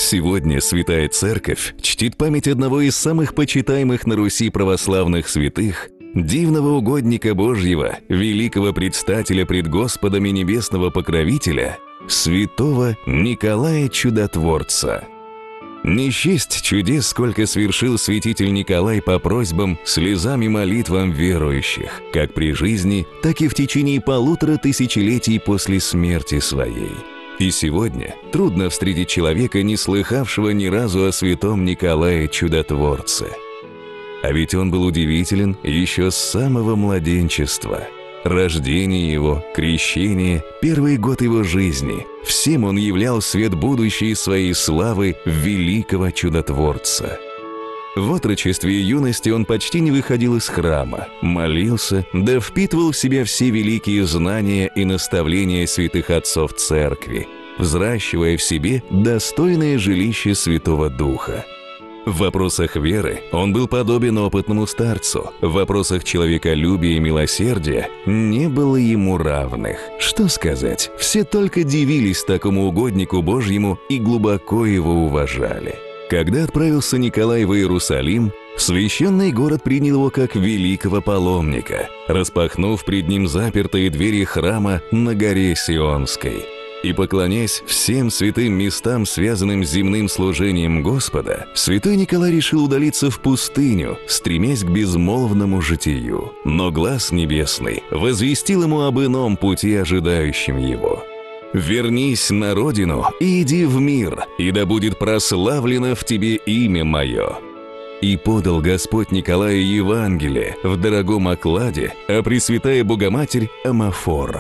Сегодня Святая Церковь чтит память одного из самых почитаемых на Руси православных святых, дивного угодника Божьего, великого предстателя пред Господом и небесного покровителя, святого Николая Чудотворца. Не счесть чудес, сколько свершил святитель Николай по просьбам, слезам и молитвам верующих, как при жизни, так и в течение 1,5 тысячелетий после смерти своей. И сегодня трудно встретить человека, не слыхавшего ни разу о святом Николае Чудотворце. А ведь он был удивителен еще с самого младенчества. Рождение его, крещение, первый год его жизни – всем он являл свет будущей своей славы великого Чудотворца. В отрочестве и юности он почти не выходил из храма, молился, да впитывал в себя все великие знания и наставления святых отцов Церкви, взращивая в себе достойное жилище Святого Духа. В вопросах веры он был подобен опытному старцу, в вопросах человеколюбия и милосердия не было ему равных. Что сказать, все только дивились такому угоднику Божьему и глубоко его уважали. Когда отправился Николай в Иерусалим, священный город принял его как великого паломника, распахнув пред ним запертые двери храма на горе Сионской. И, поклоняясь всем святым местам, связанным с земным служением Господа, святой Николай решил удалиться в пустыню, стремясь к безмолвному житию. Но глас небесный возвестил ему об ином пути, ожидающем его. «Вернись на родину и иди в мир, и да будет прославлено в тебе имя мое». И подал Господь Николаю Евангелие в дорогом окладе, а Пресвятая Богоматерь – амафор.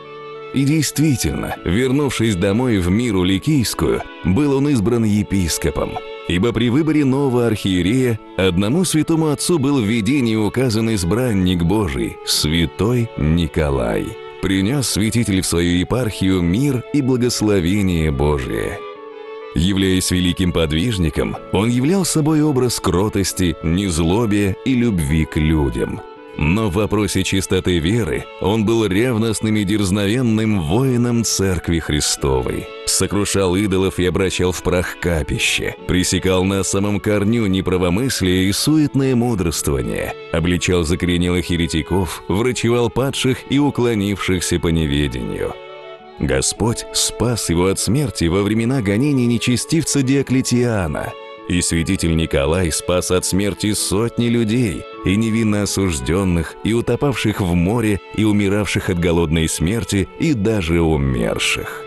И действительно, вернувшись домой в Миру Ликийскую, был он избран епископом, ибо при выборе нового архиерея одному святому отцу был в видении указан избранник Божий, святой Николай. Принес святитель в свою епархию мир и благословение Божие. Являясь великим подвижником, он являл собой образ кротости, незлобия и любви к людям. Но в вопросе чистоты веры он был ревностным и дерзновенным воином Церкви Христовой. Сокрушал идолов и обращал в прах капище, пресекал на самом корню неправомыслие и суетное мудрствование, обличал закоренелых еретиков, врачевал падших и уклонившихся по неведению. Господь спас его от смерти во времена гонений нечестивца Диоклетиана, и святитель Николай спас от смерти сотни людей, и невинно осужденных, и утопавших в море, и умиравших от голодной смерти, и даже умерших.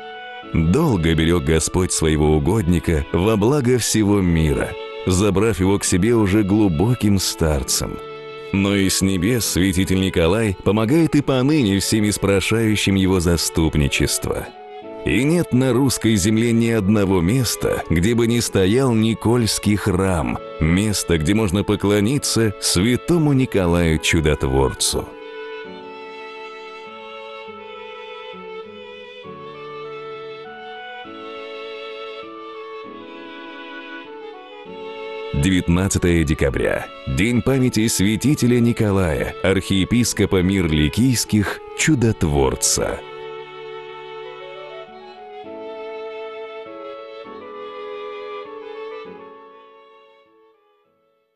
Долго берег Господь своего угодника во благо всего мира, забрав его к себе уже глубоким старцем. Но и с небес святитель Николай помогает и поныне всем испрошающим его заступничество. И нет на русской земле ни одного места, где бы не стоял Никольский храм, место, где можно поклониться святому Николаю Чудотворцу. – 19 декабря. День памяти святителя Николая, архиепископа Мир Ликийских, Чудотворца.